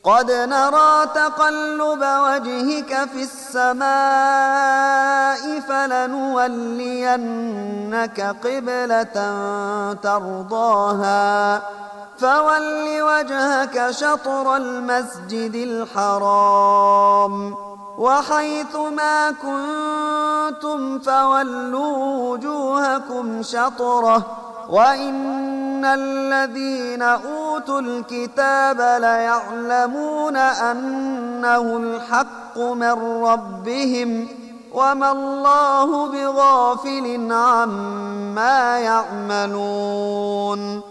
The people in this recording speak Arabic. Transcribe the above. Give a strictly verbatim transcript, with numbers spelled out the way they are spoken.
قد نرى تقلب وجهك في السماء فلنولينك قبلة ترضاها فول وجهك شطر المسجد الحرام وحيث ما كنتم فولوا وجوهكم شطره وإن الذين أوتوا الكتاب ليعلمون أنه الحق من ربهم وما الله بغافل عما يعملون